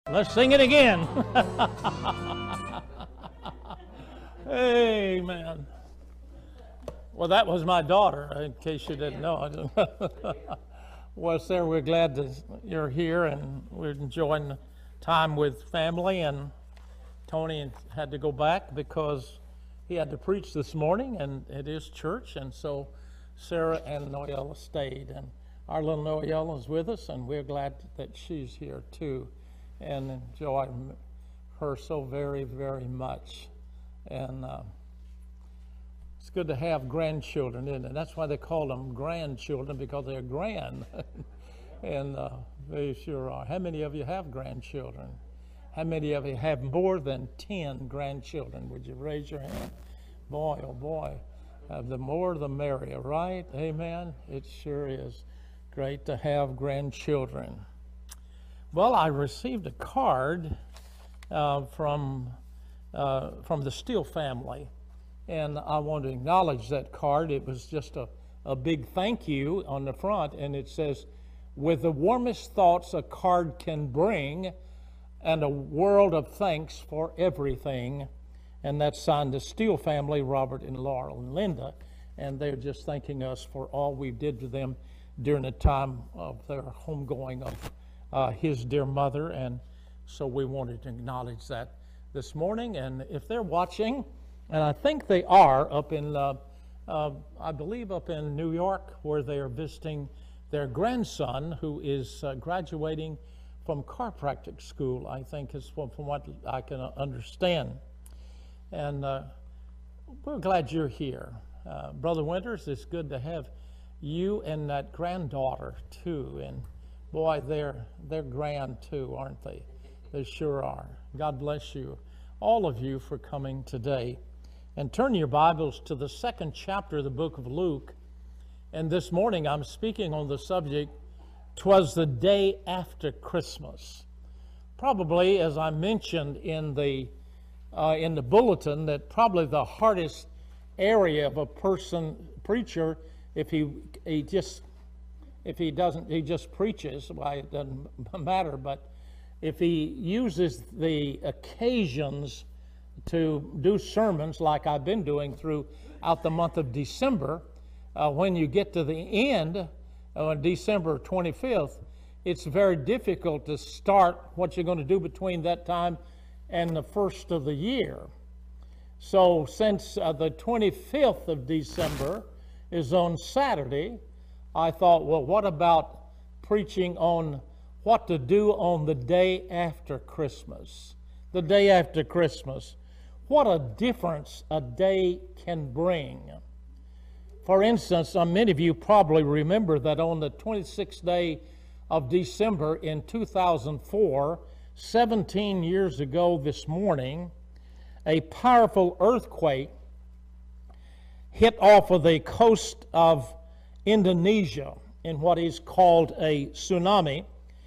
Let's sing it again. Amen. Well, that was my daughter, in case you didn't know. Well, sir, we're glad that you're here, and we're enjoying time with family. And Tony had to go back because he had to preach this morning, and it is church. And so Sarah and Noelle stayed, and our little Noelle is with us, and we're glad that she's here too, and enjoy her so very, very much. And it's good to have grandchildren, isn't it? That's why they call them grandchildren, because they're grand. And they sure are. How many of you have grandchildren? How many of you have more than 10 grandchildren? Would you raise your hand? Boy, oh boy. The more the merrier, right? Amen? It sure is great to have grandchildren. Well, I received a card from the Steele family, and I want to acknowledge that card. It was just a big thank you on the front, and it says, "With the warmest thoughts a card can bring, and a world of thanks for everything." And that's signed the Steele family, Robert and Laurel and Linda, and they're just thanking us for all we did to them during the time of their homegoing of his dear mother. And so we wanted to acknowledge that this morning. And if they're watching, and I think they are up in, I believe up in New York, where they are visiting their grandson, who is graduating from chiropractic school, I think is from what I can understand. And we're glad you're here. Brother Winters, it's good to have you and that granddaughter too. And boy, they're grand too, aren't they? They sure are. God bless you, all of you, for coming today. And turn your Bibles to the 2nd chapter of the book of Luke. And this morning I'm speaking on the subject, "'Twas the day after Christmas." Probably, as I mentioned in the bulletin, that probably the hardest area of a preacher, if he just preaches, why it doesn't matter, but if he uses the occasions to do sermons like I've been doing throughout the month of December, when you get to the end, on December 25th, it's very difficult to start what you're going to do between that time and the first of the year. So since the 25th of December is on Saturday, I thought, well, what about preaching on what to do on the day after Christmas? The day after Christmas. What a difference a day can bring. For instance, many of you probably remember that on the 26th day of December in 2004, 17 years ago this morning, a powerful earthquake hit off of the coast of Indonesia in what is called a tsunami.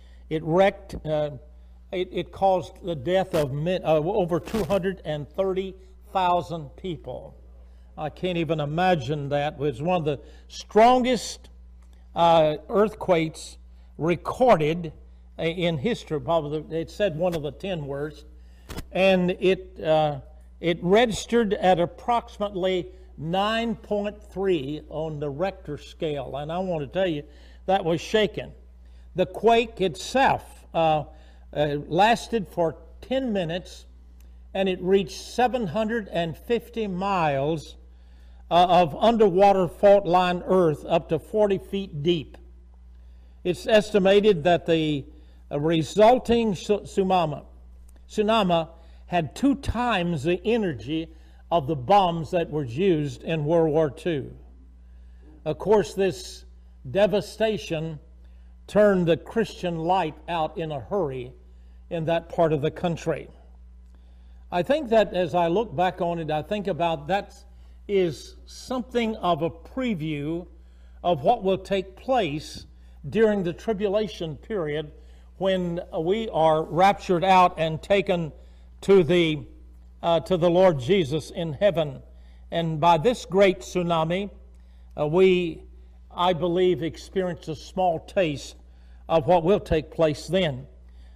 It caused the death of over 230,000 people. I can't even imagine that. It was one of the strongest earthquakes recorded in history. Probably it said one of the 10 worst, and it registered at approximately 9.3 on the Richter scale, and I want to tell you that was shaken. The quake itself lasted for 10 minutes, and it reached 750 miles of underwater fault line earth up to 40 feet deep. It's estimated that the resulting tsunami had 2 times the energy of the bombs that were used in World War II. Of course, this devastation turned the Christian light out in a hurry in that part of the country. I think that as I look back on it, I think about that is something of a preview of what will take place during the tribulation period when we are raptured out and taken to the Lord Jesus in heaven. And by this great tsunami, we, I believe, experienced a small taste of what will take place then.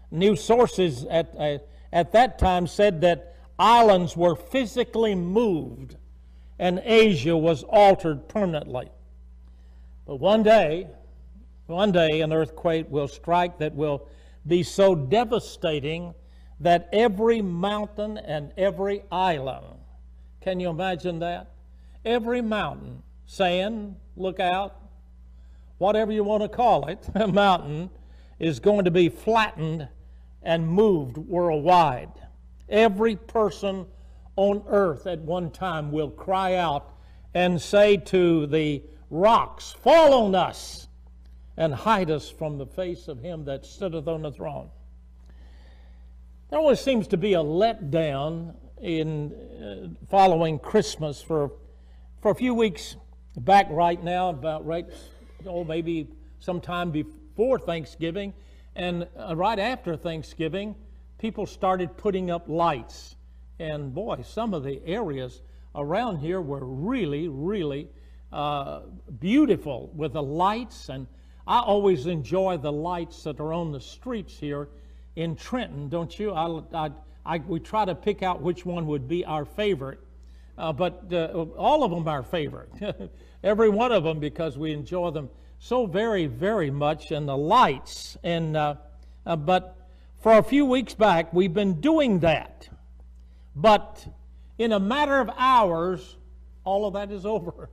News sources at that time said that islands were physically moved and Asia was altered permanently. But one day an earthquake will strike that will be so devastating that every mountain and every island, can you imagine that? Every mountain, sand, look out, whatever you want to call it, a mountain is going to be flattened and moved worldwide. Every person on earth at one time will cry out and say to the rocks, fall on us and hide us from the face of him that sitteth on the throne. There always seems to be a letdown in following Christmas. For a few weeks back right now, maybe sometime before Thanksgiving and right after Thanksgiving, people started putting up lights. And boy, some of the areas around here were really, really beautiful with the lights. And I always enjoy the lights that are on the streets here in Trenton, don't you? We try to pick out which one would be our favorite, but all of them are our favorite. Every one of them, because we enjoy them so very, very much, and the lights. But for a few weeks back, we've been doing that. But in a matter of hours, all of that is over.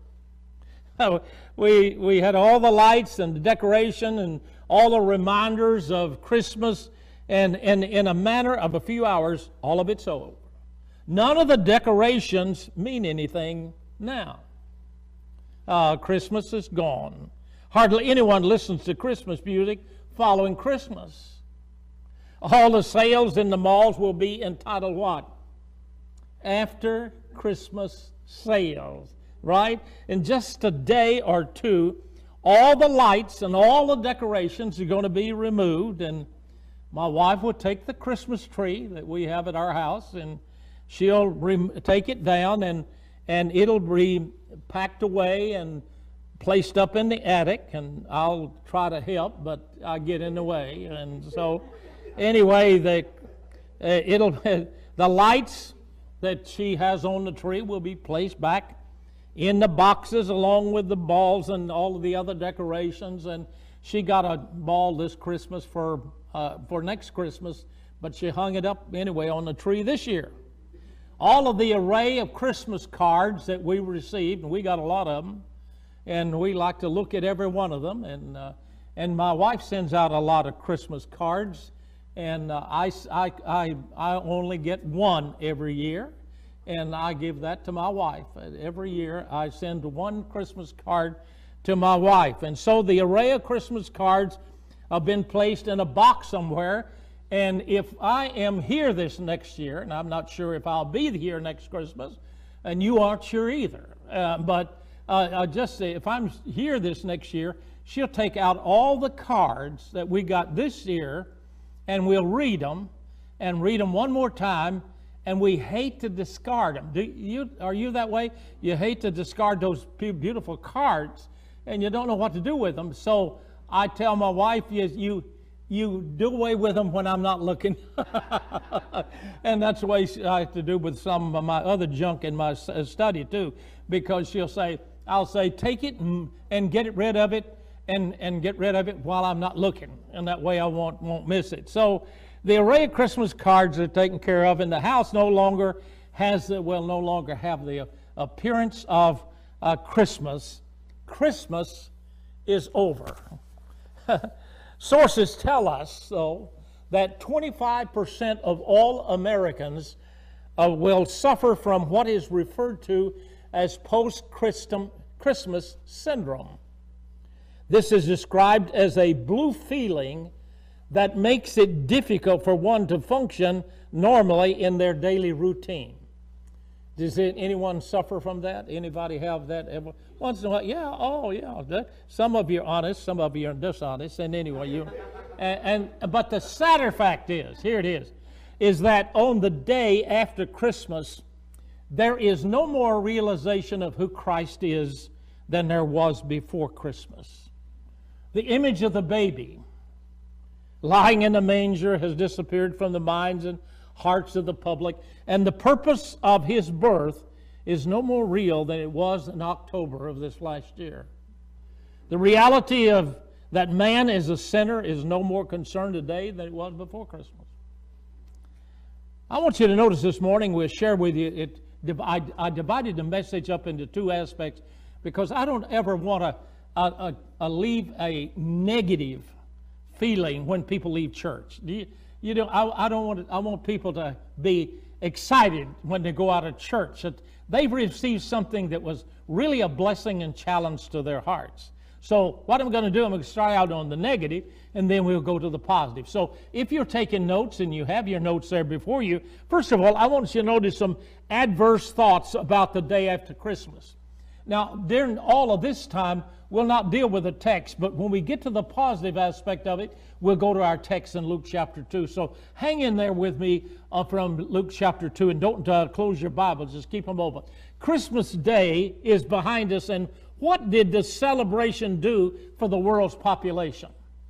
We had all the lights and the decoration and all the reminders of Christmas, and in a matter of a few hours, all of it's over. None of the decorations mean anything now. Christmas is gone. Hardly anyone listens to Christmas music following Christmas. All the sales in the malls will be entitled what? After Christmas sales, right? In just a day or two, all the lights and all the decorations are going to be removed, and my wife will take the Christmas tree that we have at our house, and she'll take it down, and it'll be packed away and placed up in the attic, and I'll try to help, but I get in the way. And so anyway, the lights that she has on the tree will be placed back in the boxes along with the balls and all of the other decorations. And she got a ball this Christmas for next Christmas, but she hung it up anyway on the tree this year. All of the array of Christmas cards that we received, and we got a lot of them, and we like to look at every one of them. And my wife sends out a lot of Christmas cards, and I only get one every year, and I give that to my wife. Every year I send one Christmas card to my wife. And so the array of Christmas cards have been placed in a box somewhere. And if I am here this next year, and I'm not sure if I'll be here next Christmas, and you aren't sure either, but I'll just say, if I'm here this next year, she'll take out all the cards that we got this year, and we'll read them one more time, and we hate to discard them. Are you that way? You hate to discard those beautiful cards, and you don't know what to do with them. So I tell my wife, you do away with them when I'm not looking. And that's the way I have to do with some of my other junk in my study too, because I'll say, take it and get rid of it, and get rid of it while I'm not looking, and that way I won't miss it. So the array of Christmas cards are taken care of, and the house no longer have the appearance of Christmas. Christmas is over. Sources tell us, though, that 25% of all Americans will suffer from what is referred to as post-Christmas syndrome. This is described as a blue feeling that makes it difficult for one to function normally in their daily routine. Does anyone suffer from that? Anybody have that ever? Once in a while, yeah, oh yeah. Some of you are honest, some of you are dishonest, and anyway, but the sadder fact is, here it is that on the day after Christmas, there is no more realization of who Christ is than there was before Christmas. The image of the baby lying in a manger has disappeared from the minds and hearts of the public, and the purpose of his birth is no more real than it was in October of this last year. The reality of that man is a sinner is no more concerned today than it was before Christmas. I want you to notice this morning, we'll share with you, I divided the message up into two aspects because I don't ever want to leave a negative feeling when people leave church. I want people to be excited when they go out of church, that they've received something that was really a blessing and challenge to their hearts. So what I'm going to do, I'm going to start out on the negative, and then we'll go to the positive. So if you're taking notes, and you have your notes there before you, first of all, I want you to notice some adverse thoughts about the day after Christmas. Now, during all of this time, we'll not deal with the text, but when we get to the positive aspect of it, we'll go to our text in Luke chapter 2. So hang in there with me from Luke chapter 2, and don't close your Bibles, just keep them open. Christmas Day is behind us, and what did the celebration do for the world's population?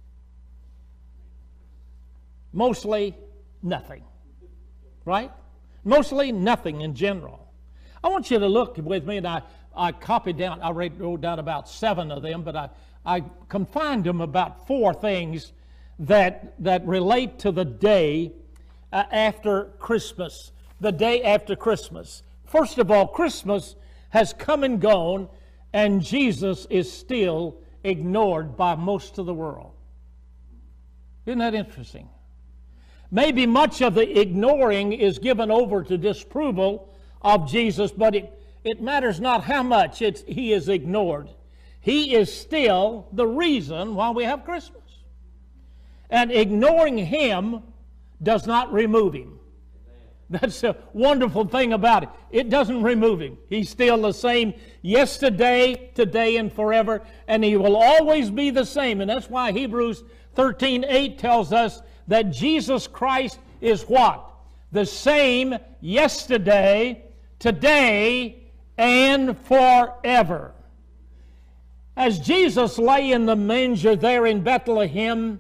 Mostly nothing, right? Mostly nothing in general. I want you to look with me, and I copied down, I wrote down about 7 of them, but I confined them about 4 things that relate to the day after Christmas. The day after Christmas. First of all, Christmas has come and gone, and Jesus is still ignored by most of the world. Isn't that interesting? Maybe much of the ignoring is given over to disapproval of Jesus, but it matters not how much he is ignored. He is still the reason why we have Christmas. And ignoring him does not remove him. That's a wonderful thing about it. It doesn't remove him. He's still the same yesterday, today, and forever, and he will always be the same. And that's why Hebrews 13:8 tells us that Jesus Christ is what? The same yesterday, today, and forever. As Jesus lay in the manger there in Bethlehem,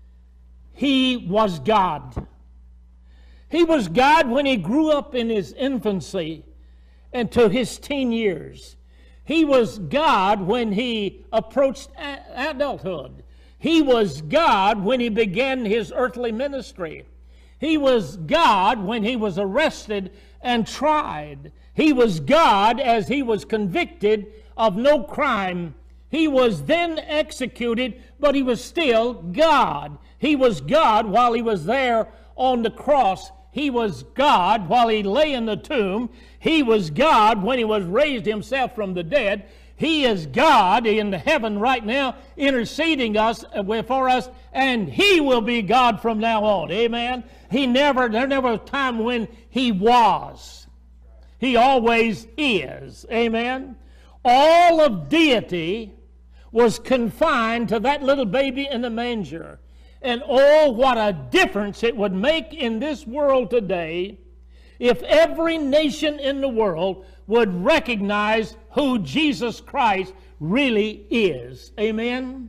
he was God. He was God when he grew up in his infancy and to his teen years. He was God when he approached adulthood. He was God when he began his earthly ministry. He was God when he was arrested and tried. He was God as he was convicted of no crime. He was then executed, but he was still God. He was God while he was there on the cross. He was God while he lay in the tomb. He was God when he was raised himself from the dead. He is God in heaven right now, interceding for us, and he will be God from now on. Amen. There never was a time when he was. He always is. Amen. All of deity was confined to that little baby in the manger. And oh, what a difference it would make in this world today if every nation in the world would recognize who Jesus Christ really is. Amen?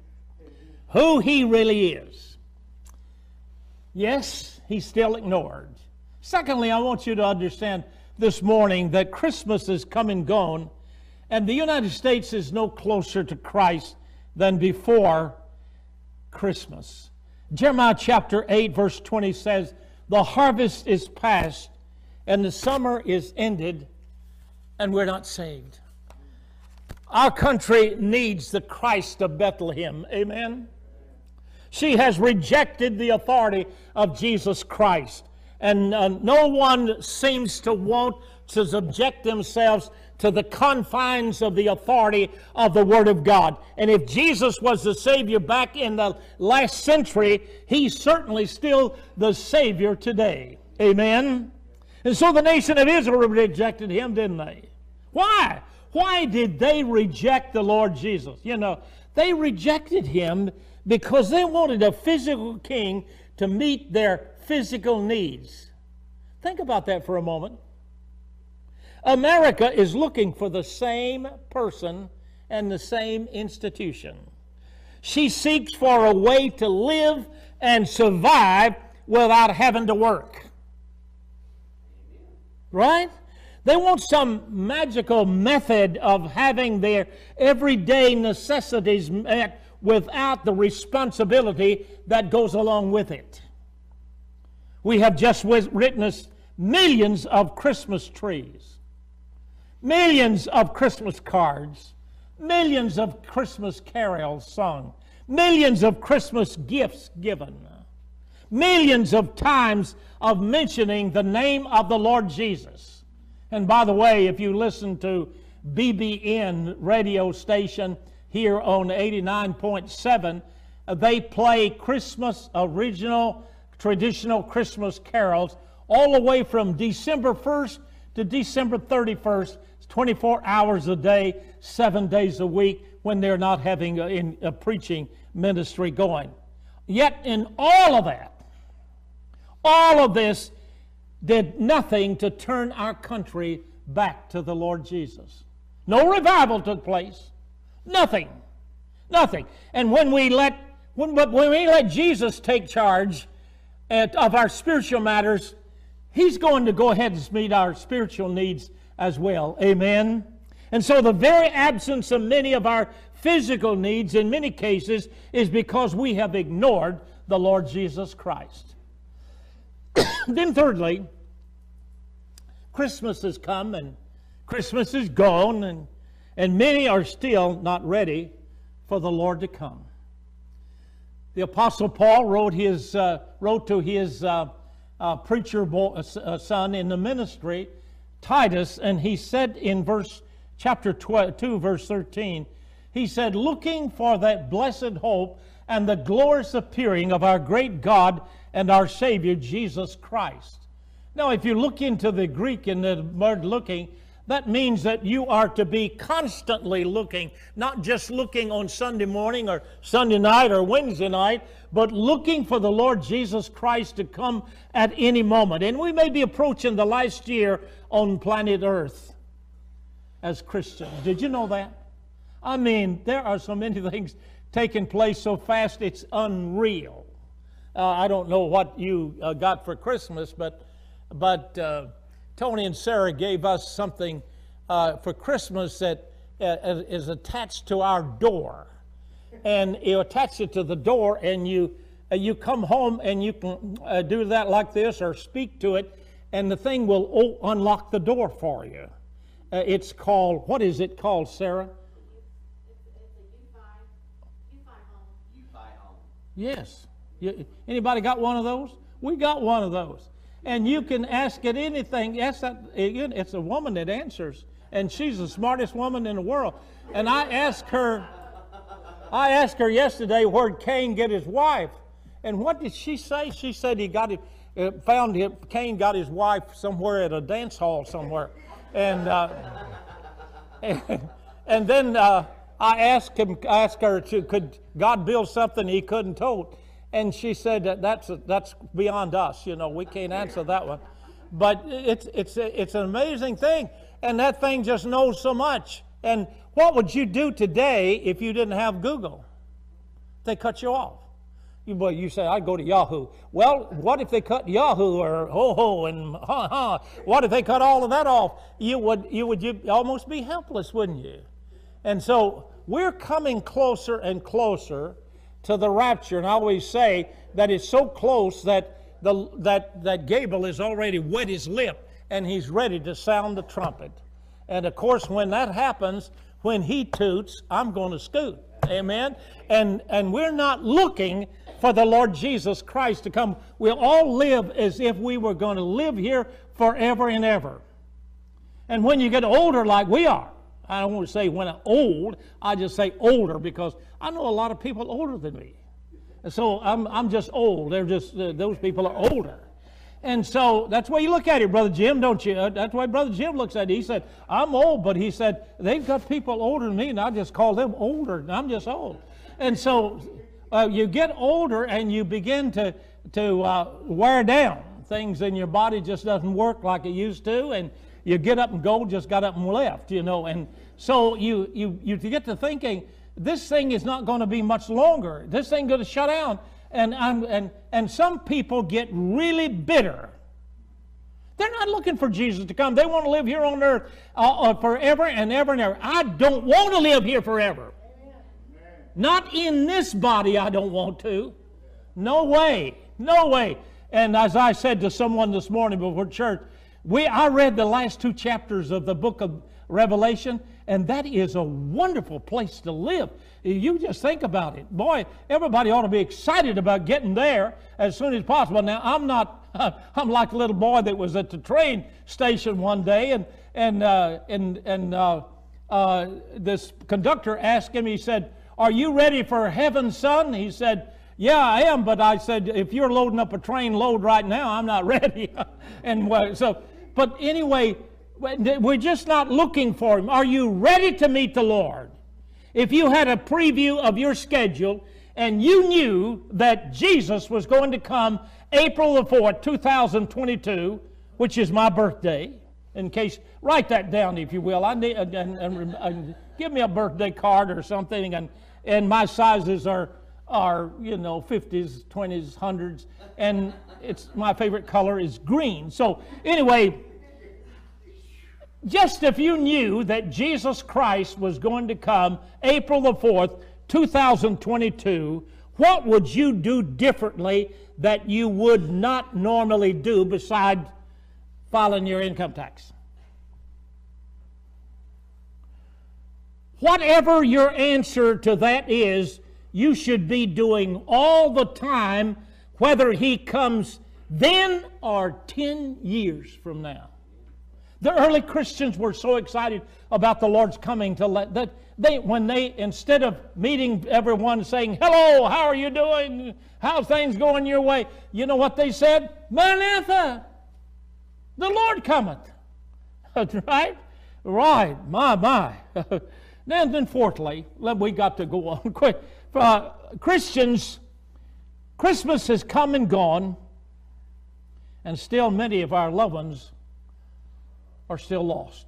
Who he really is. Yes, he's still ignored. Secondly, I want you to understand this morning that Christmas is come and gone, and the United States is no closer to Christ than before Christmas. Jeremiah chapter 8 verse 20 says, "The harvest is past and the summer is ended, and we're not saved." Our country needs the Christ of Bethlehem. Amen. She has rejected the authority of Jesus Christ, and no one seems to want to subject themselves to the confines of the authority of the Word of God. And if Jesus was the Savior back in the last century, he's certainly still the Savior today. Amen? And so the nation of Israel rejected him, didn't they? Why? Why did they reject the Lord Jesus? You know, they rejected him because they wanted a physical king to meet their physical needs. Think about that for a moment. America is looking for the same person and the same institution. She seeks for a way to live and survive without having to work. Right? They want some magical method of having their everyday necessities met without the responsibility that goes along with it. We have just witnessed millions of Christmas trees, millions of Christmas cards, millions of Christmas carols sung, millions of Christmas gifts given, millions of times of mentioning the name of the Lord Jesus. And by the way, if you listen to BBN radio station here on 89.7, they play Christmas original, traditional Christmas carols all the way from December 1st to December 31st, 24 hours a day, 7 days a week, when they're not having a preaching ministry going. Yet in all of that, all of this did nothing to turn our country back to the Lord Jesus. No revival took place. Nothing. Nothing. And when we let Jesus take charge of our spiritual matters, He's going to go ahead and meet our spiritual needs as well. Amen? And so the very absence of many of our physical needs in many cases is because we have ignored the Lord Jesus Christ. Then thirdly, Christmas has come and Christmas is gone, and many are still not ready for the Lord to come. The Apostle Paul wrote to his preacher son in the ministry, Titus, and he said in chapter 2, verse 13, he said, looking for that blessed hope and the glorious appearing of our great God and our Savior, Jesus Christ. Now, if you look into the Greek in the word looking, that means that you are to be constantly looking, not just looking on Sunday morning or Sunday night or Wednesday night, but looking for the Lord Jesus Christ to come at any moment. And we may be approaching the last year on planet Earth as Christians. Did you know that? I mean, there are so many things taking place so fast, it's unreal. I don't know what you got for Christmas, but Tony and Sarah gave us something for Christmas that is attached to our door. And you attach it to the door, and you come home and you can do that like this or speak to it, and the thing will unlock the door for you. It's called, what is it called, Sarah? It's a UFI home. UFI home. Yes. Anybody got one of those? We got one of those. And you can ask it anything. It's a woman that answers, and she's the smartest woman in the world. And I asked her yesterday where Cain get his wife, and what did she say? She said Cain got his wife somewhere at a dance hall somewhere, and then I asked her could God build something He couldn't tote. And she said that's beyond us. We can't answer that one. But it's an amazing thing, and that thing just knows so much. And what would you do today if you didn't have Google? They cut you off. You say, I'd go to Yahoo. Well, what if they cut Yahoo or ho-ho and ha-ha? What if they cut all of that off? You would almost be helpless, wouldn't you? And so we're coming closer and closer to the rapture, and I always say that it's so close that Gabriel has already wet his lip and he's ready to sound the trumpet. And of course, when that happens, when He toots, I'm going to scoot. Amen. And we're not looking for the Lord Jesus Christ to come. We'll all live as if we were going to live here forever and ever. And when you get older like we are, I don't want to say when I'm old, I just say older, because I know a lot of people older than me. And so I'm just old. They're just, those people are older. And so that's the way you look at it, Brother Jim, don't you? That's the way Brother Jim looks at it. He said, I'm old, but he said, they've got people older than me, and I just call them older, and I'm just old. And so you get older, and you begin to wear down. Things in your body just doesn't work like it used to, and you get up and go, just got up and left, and so you get to thinking, this thing is not going to be much longer. This thing going to shut down. And some people get really bitter. They're not looking for Jesus to come. They want to live here on earth forever and ever and ever. I don't want to live here forever. Not in this body, I don't want to. No way. No way. And as I said to someone this morning before church, I read the last 2 chapters of the book of Revelation, and that is a wonderful place to live. You just think about it. Boy, everybody ought to be excited about getting there as soon as possible. Now, I'm like a little boy that was at the train station one day, and this conductor asked him, he said, "Are you ready for heaven, son?" He said, "Yeah, I am," but I said, "If you're loading up a train load right now, I'm not ready." But anyway, we're just not looking for Him. Are you ready to meet the Lord? If you had a preview of your schedule and you knew that Jesus was going to come April the 4th, 2022, which is my birthday, in case, write that down if you will. I need, and give me a birthday card or something, and my sizes are 50s, 20s, 100s, and my favorite color is green. So anyway, just if you knew that Jesus Christ was going to come April the 4th, 2022, what would you do differently that you would not normally do besides filing your income tax? Whatever your answer to that is, you should be doing all the time, whether He comes then or 10 years from now. The early Christians were so excited about the Lord's coming that when they, instead of meeting everyone saying, "Hello, how are you doing? How's things going your way?" You know what they said? "Maranatha, the Lord cometh." Right? Right. My. Then fourthly, we got to go on quick. Christians, Christmas has come and gone, and still many of our loved ones are still lost.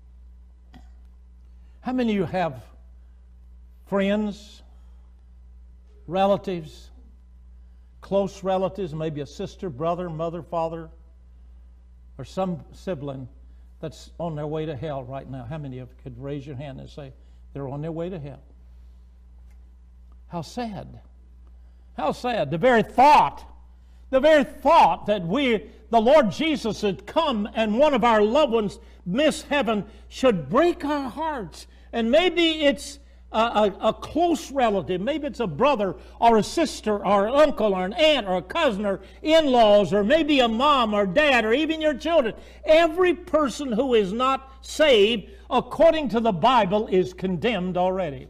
How many of you have friends, relatives, close relatives, maybe a sister, brother, mother, father, or some sibling that's on their way to hell right now? How many of you could raise your hand and say they're on their way to hell? How sad. How sad. The very thought that the Lord Jesus had come and one of our loved ones miss heaven should break our hearts. And maybe it's a close relative. Maybe it's a brother or a sister or an uncle or an aunt or a cousin or in-laws, or maybe a mom or dad or even your children. Every person who is not saved, according to the Bible, is condemned already.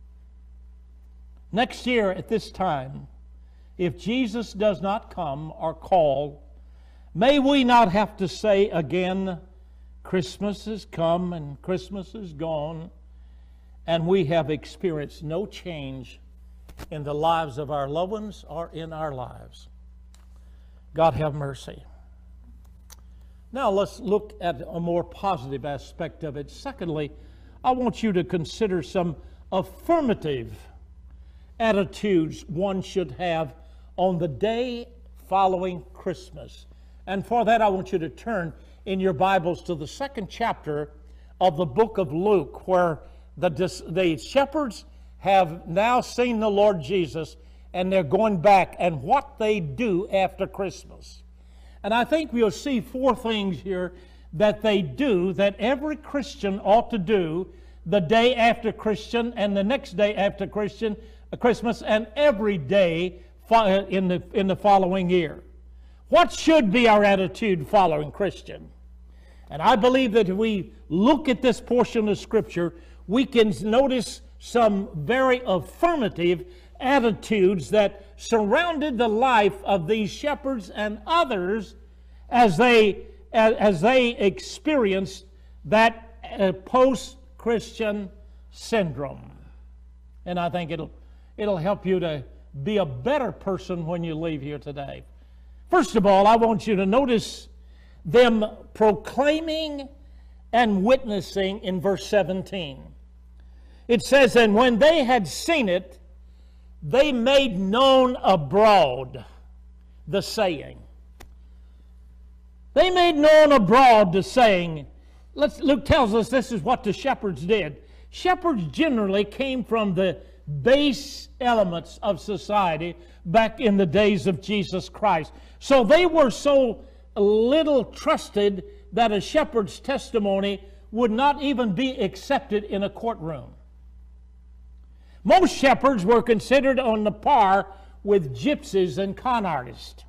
Next year at this time, if Jesus does not come or call, may we not have to say again, "Christmas has come and Christmas is gone," and we have experienced no change in the lives of our loved ones or in our lives. God have mercy. Now let's look at a more positive aspect of it. Secondly, I want you to consider some affirmative attitudes one should have on the day following Christmas. And for that, I want you to turn in your Bibles to the 2nd chapter of the book of Luke, where the shepherds have now seen the Lord Jesus, and they're going back, and what they do after Christmas. And I think we'll see 4 things here that they do that every Christian ought to do the day after Christian and the next day after Christmas and every day in the following year. What should be our attitude following Christian? And I believe that if we look at this portion of Scripture, we can notice some very affirmative attitudes that surrounded the life of these shepherds and others as they experienced that post-Christian syndrome. And I think it'll help you to be a better person when you leave here today. First of all, I want you to notice them proclaiming and witnessing in verse 17. It says, "And when they had seen it, they made known abroad the saying. They made known abroad the saying. Luke tells us this is what the shepherds did. Shepherds generally came from the base elements of society back in the days of Jesus Christ. So they were so little trusted that a shepherd's testimony would not even be accepted in a courtroom. Most shepherds were considered on the par with gypsies and con artists.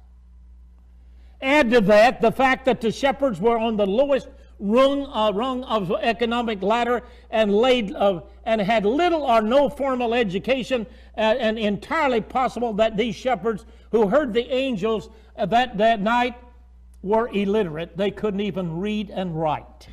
Add to that the fact that the shepherds were on the lowest rung of economic ladder and had little or no formal education, and entirely possible that these shepherds who heard the angels that night were illiterate. They couldn't even read and write.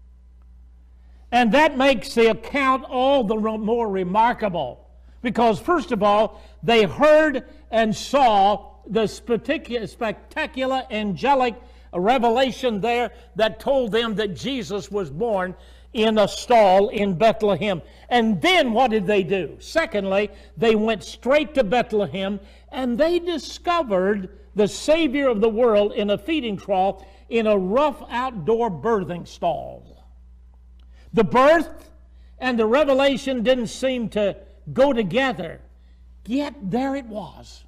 And that makes the account all the more remarkable because, first of all, they heard and saw the spectacular angelic revelation there that told them that Jesus was born in a stall in Bethlehem. And then what did they do? Secondly, they went straight to Bethlehem and they discovered the Savior of the world in a feeding trough in a rough outdoor birthing stall. The birth and the revelation didn't seem to go together, yet there it was.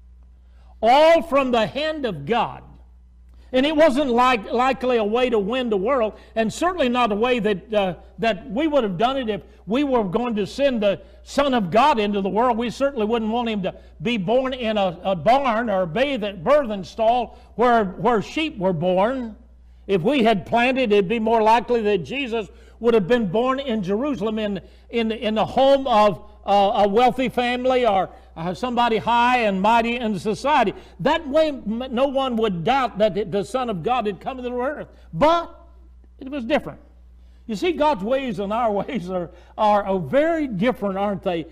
All from the hand of God. And it wasn't likely a way to win the world, and certainly not a way that we would have done it if we were going to send the Son of God into the world. We certainly wouldn't want him to be born in a barn or bathe at birthing stall where sheep were born. If we had planned it, it'd be more likely that Jesus would have been born in Jerusalem in the home of a wealthy family or somebody high and mighty in society. That way no one would doubt that the Son of God had come to the earth. But it was different. You see, God's ways and our ways are very different, aren't they?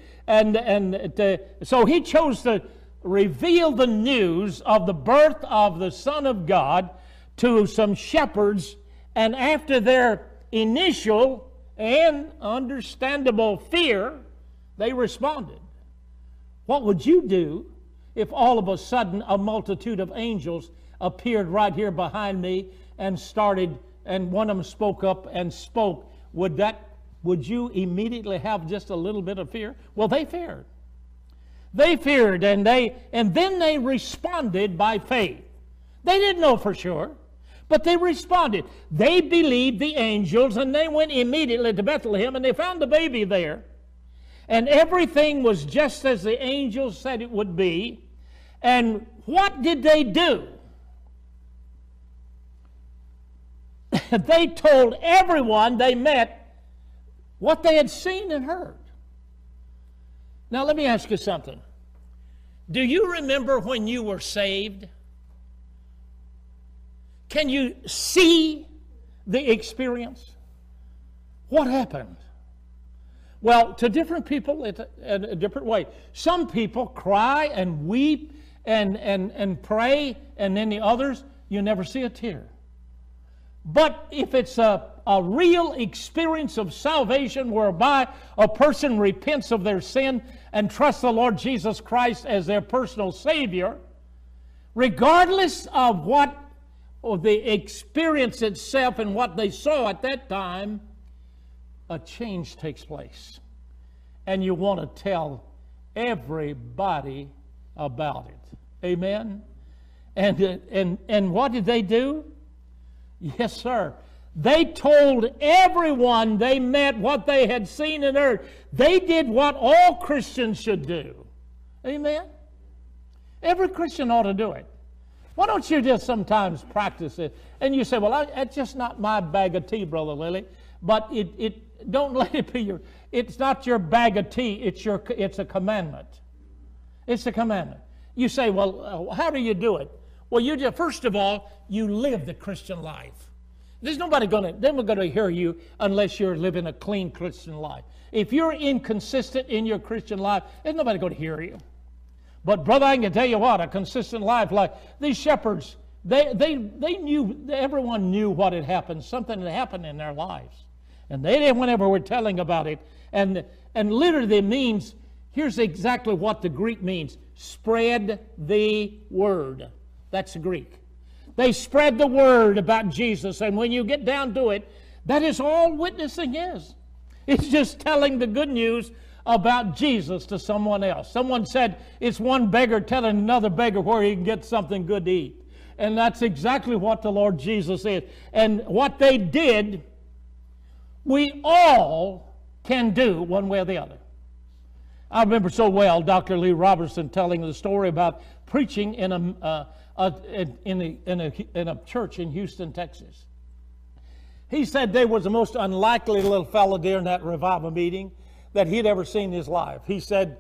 So he chose to reveal the news of the birth of the Son of God to some shepherds, and after their initial and understandable fear, they responded. What would you do if all of a sudden a multitude of angels appeared right here behind me and one of them spoke up and spoke? Would you immediately have just a little bit of fear? Well, they feared. They feared, and then they responded by faith. They didn't know for sure, but they responded. They believed the angels, and they went immediately to Bethlehem, and they found the baby there. And everything was just as the angels said it would be. And what did they do? They told everyone they met what they had seen and heard. Now let me ask you something. Do you remember when you were saved? Can you see the experience? What happened? Well, to different people, it's a different way. Some people cry and weep and pray, and then the others, you never see a tear. But if it's a real experience of salvation whereby a person repents of their sin and trusts the Lord Jesus Christ as their personal Savior, regardless of the experience itself and what they saw at that time, a change takes place. And you want to tell everybody about it. Amen? And what did they do? Yes, sir. They told everyone they met what they had seen and heard. They did what all Christians should do. Amen? Every Christian ought to do it. Why don't you just sometimes practice it? And you say, well, that's just not my bag of tea, Brother Lily. But don't let it be it's not your bag of tea, it's a commandment. It's a commandment. You say, well, how do you do it? Well, first of all, you live the Christian life. There's nobody going to hear you unless you're living a clean Christian life. If you're inconsistent in your Christian life, there's nobody going to hear you. But brother, I can tell you what, a consistent life like these shepherds, they knew, everyone knew what had happened, something had happened in their lives. And they didn't, whenever we're telling about it, and literally means Here's exactly what the Greek means. Spread the word. That's the Greek. They spread the word about Jesus. And when you get down to it, that is all witnessing is. It's just telling the good news about Jesus to someone else. Someone said it's one beggar telling another beggar where he can get something good to eat. And that's exactly what the Lord Jesus is. And what they did, we all can do one way or the other. I remember so well Dr. Lee Robertson telling the story about preaching in a church in Houston, Texas. He said there was the most unlikely little fellow during that revival meeting that he'd ever seen in his life. He said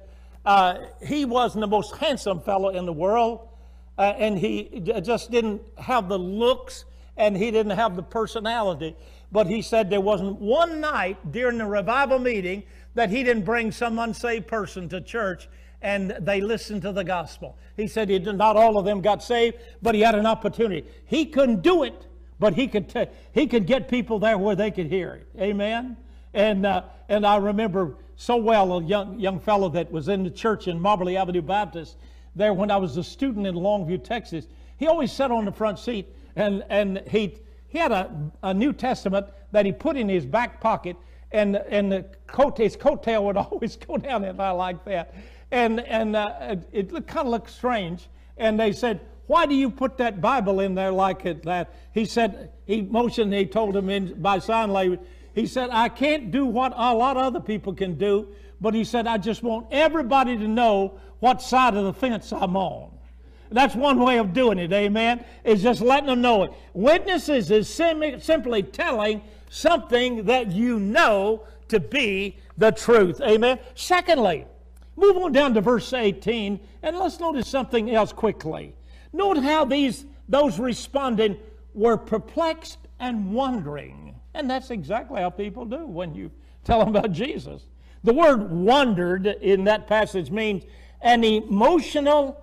he wasn't the most handsome fellow in the world, and he just didn't have the looks, and he didn't have the personality. But he said there wasn't one night during the revival meeting that he didn't bring some unsaved person to church and they listened to the gospel. He said not all of them got saved, but he had an opportunity. He couldn't do it, but he could get people there where they could hear it. Amen? And I remember so well a young fellow that was in the church in Moberly Avenue Baptist there when I was a student in Longview, Texas. He always sat on the front seat, and he had a New Testament that he put in his back pocket, and his coattail would always go down in there like that. And it kind of looked strange. And they said, "Why do you put that Bible in there like that?" He said, he told him by sign language, he said, "I can't do what a lot of other people can do, but," he said, "I just want everybody to know what side of the fence I'm on." That's one way of doing it, amen, is just letting them know it. Witnesses is simply telling something that you know to be the truth, amen. Secondly, move on down to verse 18, and let's notice something else quickly. Note how those responding were perplexed and wondering. And that's exactly how people do when you tell them about Jesus. The word wondered in that passage means an emotional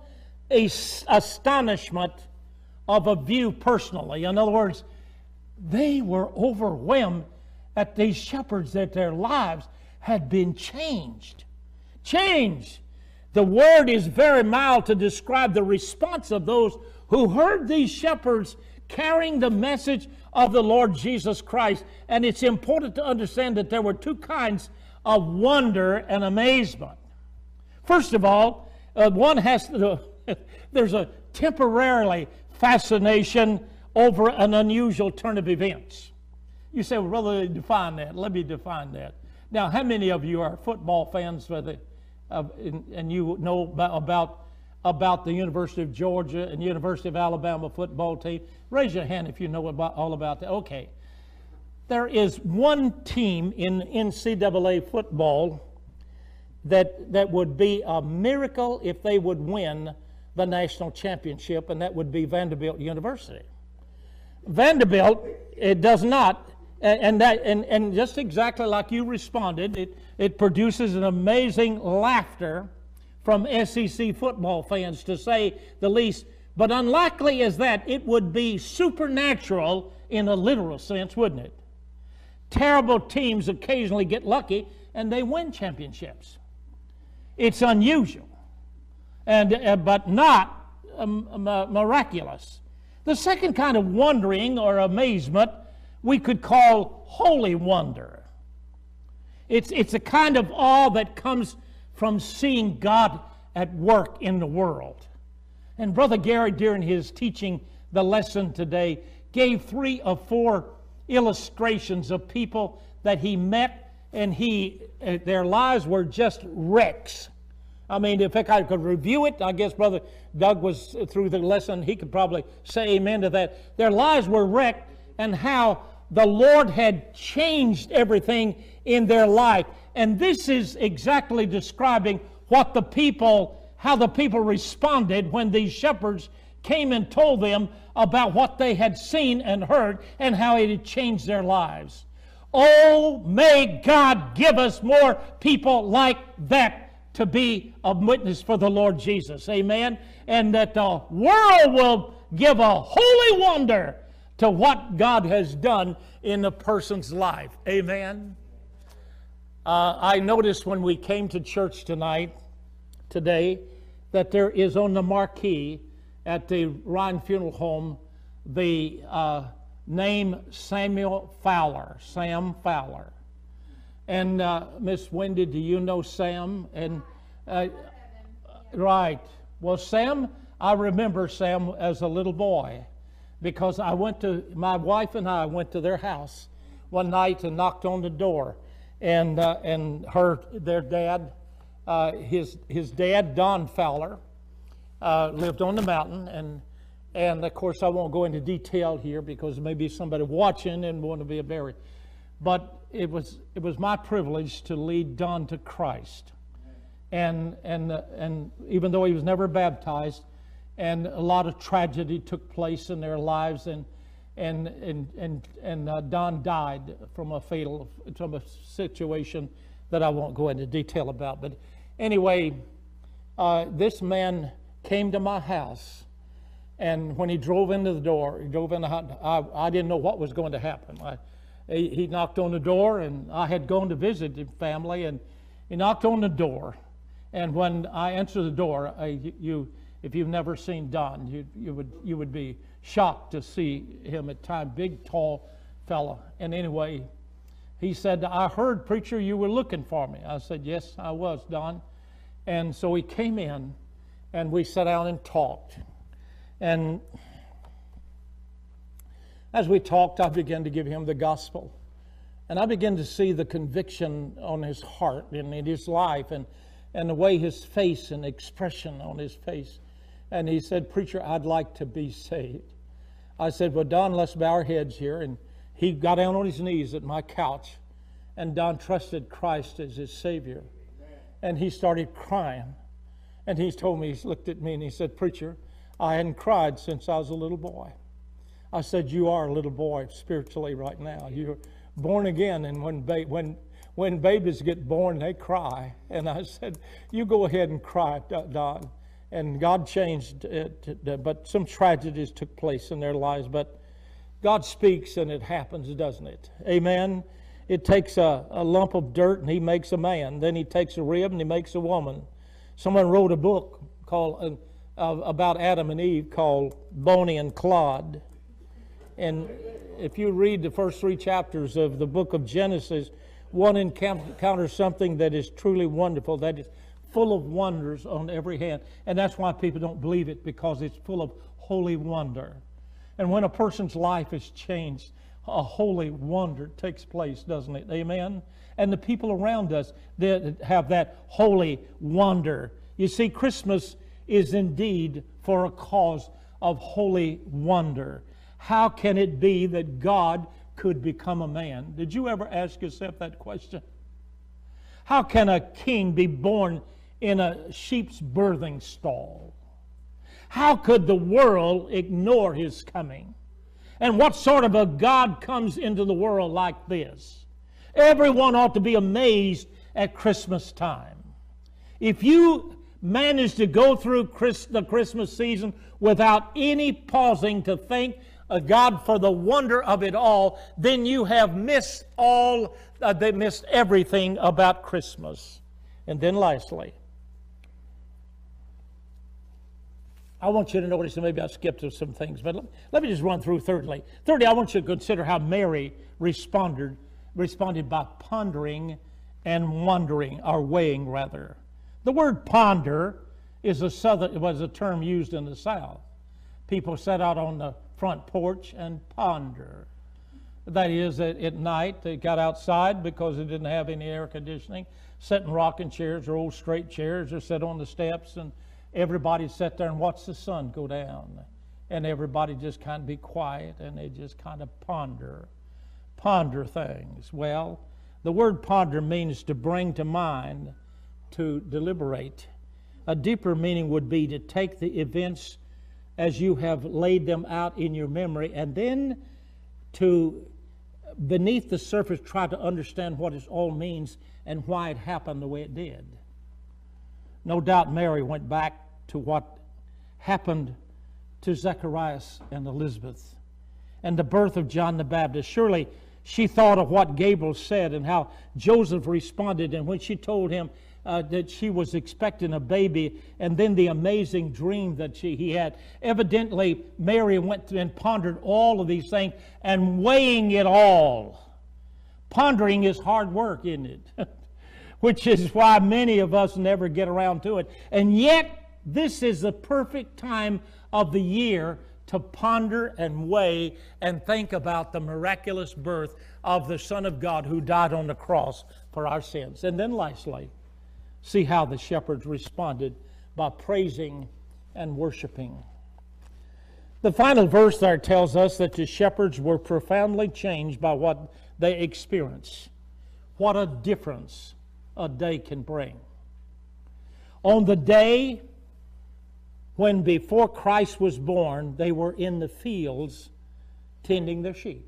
astonishment of a view personally. In other words, they were overwhelmed at these shepherds that their lives had been changed. Changed. The word is very mild to describe the response of those who heard these shepherds carrying the message of the Lord Jesus Christ. And it's important to understand that there were two kinds of wonder and amazement. First of all, there's a temporarily fascination over an unusual turn of events. You say, "Well, brother, define that." Let me define that. Now, how many of you are football fans and you know about the University of Georgia and University of Alabama football team? Raise your hand if you know all about that. Okay. There is one team in NCAA football that would be a miracle if they would win the national championship, and that would be Vanderbilt University. Vanderbilt, it does not, and just exactly like you responded, it produces an amazing laughter from SEC football fans, to say the least. But unlikely as that, it would be supernatural in a literal sense, wouldn't it? Terrible teams occasionally get lucky and they win championships. It's unusual, but not miraculous. The second kind of wondering or amazement we could call holy wonder. It's a kind of awe that comes from seeing God at work in the world. And Brother Gary, during his teaching the lesson today, gave 3 or 4 illustrations of people that he met, and their lives were just wrecks. I mean, if I could review it, I guess Brother Doug was through the lesson, he could probably say amen to that. Their lives were wrecked, and how the Lord had changed everything in their life. And this is exactly describing how the people responded when these shepherds came and told them about what they had seen and heard and how it had changed their lives. Oh, may God give us more people like that to be a witness for the Lord Jesus. Amen. And that the world will give a holy wonder to what God has done in a person's life. Amen. I noticed when we came to church today, that there is on the marquee at the Ryan Funeral Home the name Samuel Fowler, Sam Fowler. And Miss Wendy, do you know Sam? And right. Well, Sam, I remember Sam as a little boy because my wife and I went to their house one night and knocked on the door, and their dad, his dad, Don Fowler, lived on the mountain, and of course I won't go into detail here because maybe somebody watching and want to be buried, but it was my privilege to lead Don to Christ, and even though he was never baptized, and a lot of tragedy took place in their lives, and Don died from a situation that I won't go into detail about. But anyway, this man came to my house, and when he drove into the door, I didn't know what was going to happen. He knocked on the door, and I had gone to visit the family, and he knocked on the door. And when I answered the door, if you've never seen Don, you would be shocked to see him at times, big, tall fella. And anyway, he said, "I heard, preacher, you were looking for me." I said, "Yes, I was, Don." And so he came in, and we sat down and talked. And as we talked, I began to give him the gospel. And I began to see the conviction on his heart and in his life, and the way his face and expression on his face. And he said, "Preacher, I'd like to be saved." I said, "Well, Don, let's bow our heads here." And he got down on his knees at my couch, and Don trusted Christ as his Savior. And he started crying. And he told me, he looked at me and he said, "Preacher, I hadn't cried since I was a little boy." I said, "You are a little boy spiritually right now. You're born again, and when babies get born, they cry." And I said, "You go ahead and cry, Don." And God changed it, but some tragedies took place in their lives. But God speaks and it happens, doesn't it? Amen? It takes a lump of dirt and He makes a man. Then He takes a rib and He makes a woman. Someone wrote a book called about Adam and Eve called Bonnie and Clyde. And if you read the first 3 chapters of the book of Genesis, one encounters something that is truly wonderful, that is full of wonders on every hand. And that's why people don't believe it, because it's full of holy wonder. And when a person's life is changed, a holy wonder takes place, doesn't it? Amen? And the people around us that have that holy wonder. You see, Christmas is indeed for a cause of holy wonder. How can it be that God could become a man? Did you ever ask yourself that question? How can a king be born in a sheep's birthing stall? How could the world ignore His coming? And what sort of a God comes into the world like this? Everyone ought to be amazed at Christmas time. If you manage to go through the Christmas season without any pausing to thank God for the wonder of it all, then you have missed everything about Christmas. And then lastly, I want you to notice, and maybe I skipped some things, but let me just run through thirdly. Thirdly, I want you to consider how Mary responded by pondering and wondering, or weighing rather. The word ponder was a term used in the South. People sat out on the front porch and ponder. That is, at night they got outside because they didn't have any air conditioning, sat in rocking chairs or old straight chairs, or sat on the steps, and everybody sat there and watched the sun go down. And everybody just kind of be quiet, and they just kind of ponder things. Well, the word ponder means to bring to mind, to deliberate. A deeper meaning would be to take the events as you have laid them out in your memory, and then to, beneath the surface, try to understand what it all means and why it happened the way it did. No doubt Mary went back to what happened to Zacharias and Elizabeth and the birth of John the Baptist. Surely she thought of what Gabriel said and how Joseph responded, and when she told him that she was expecting a baby, and then the amazing dream that he had. Evidently, Mary went and pondered all of these things and weighing it all. Pondering is hard work, isn't it? Which is why many of us never get around to it. And yet, this is the perfect time of the year to ponder and weigh and think about the miraculous birth of the Son of God who died on the cross for our sins. And then lastly, see how the shepherds responded by praising and worshiping. The final verse there tells us that the shepherds were profoundly changed by what they experienced. What a difference a day can bring. On the day when before Christ was born, they were in the fields tending their sheep.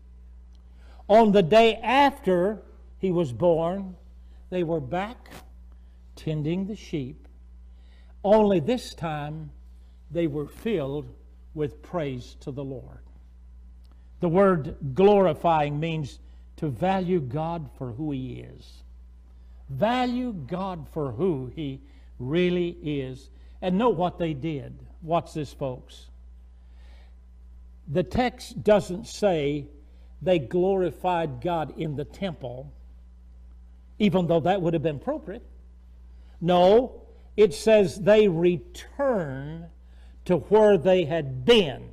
On the day after he was born, they were back tending the sheep. Only this time they were filled with praise to the Lord. The word glorifying means to value God for who He is. Value God for who He really is. And note what they did. Watch this, folks. The text doesn't say they glorified God in the temple, even though that would have been appropriate. No, it says they returned to where they had been,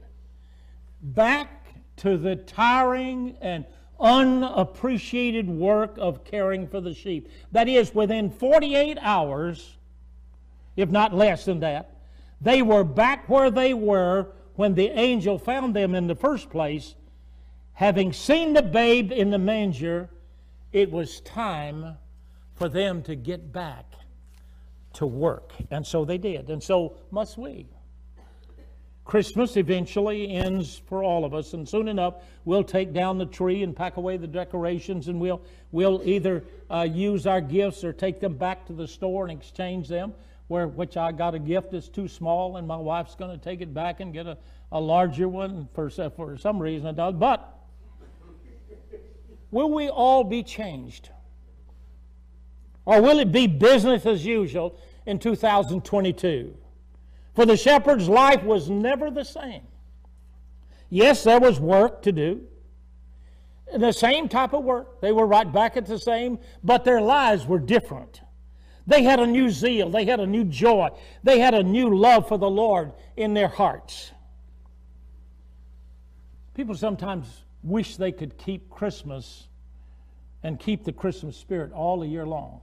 back to the tiring and unappreciated work of caring for the sheep. That is, within 48 hours, if not less than that, they were back where they were when the angel found them in the first place. Having seen the babe in the manger, it was time for them to get back to work. And so they did, and so must we. Christmas eventually ends for all of us, and soon enough we'll take down the tree and pack away the decorations, and we'll either use our gifts or take them back to the store and exchange them, which I got a gift that's too small, and my wife's going to take it back and get a larger one for some reason it does. But will we all be changed? Or will it be business as usual in 2022? For the shepherds, life was never the same. Yes, there was work to do. The same type of work. They were right back at the same, but their lives were different. They had a new zeal. They had a new joy. They had a new love for the Lord in their hearts. People sometimes wish they could keep Christmas and keep the Christmas spirit all the year long.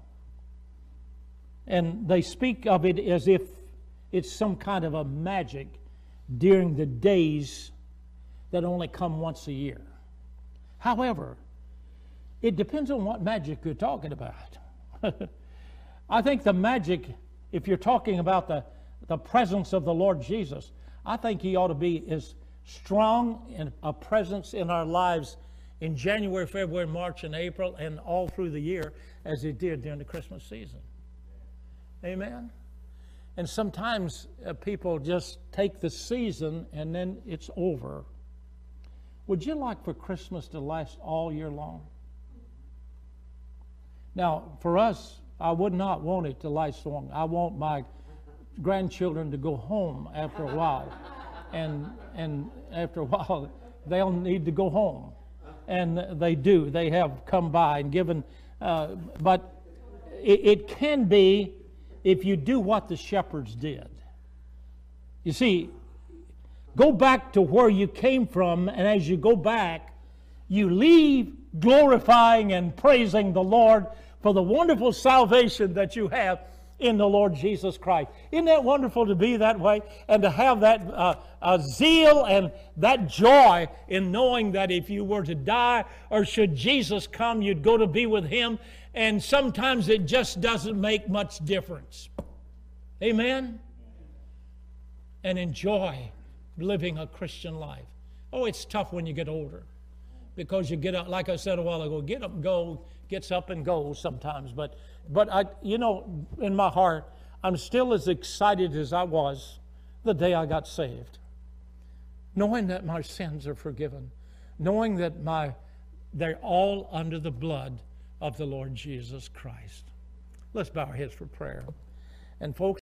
And they speak of it as if it's some kind of a magic during the days that only come once a year. However, it depends on what magic you're talking about. I think the magic, if you're talking about the presence of the Lord Jesus, I think He ought to be as strong in a presence in our lives in January, February, March, and April, and all through the year as He did during the Christmas season. Amen? And sometimes people just take the season and then it's over. Would you like for Christmas to last all year long? Now, for us, I would not want it to last long. I want my grandchildren to go home after a while. And after a while, they'll need to go home. And they do. They have come by and given. But it can be if you do what the shepherds did. You see, go back to where you came from, and as you go back, you leave glorifying and praising the Lord for the wonderful salvation that you have in the Lord Jesus Christ. Isn't that wonderful to be that way and to have that zeal and that joy in knowing that if you were to die or should Jesus come, you'd go to be with Him, and sometimes it just doesn't make much difference. Amen? And enjoy living a Christian life. Oh, it's tough when you get older because you get up, like I said a while ago, get up and go, gets up and goes sometimes. But I, in my heart, I'm still as excited as I was the day I got saved. Knowing that my sins are forgiven. Knowing that my They're all under the blood of the Lord Jesus Christ. Let's bow our heads for prayer. And folks,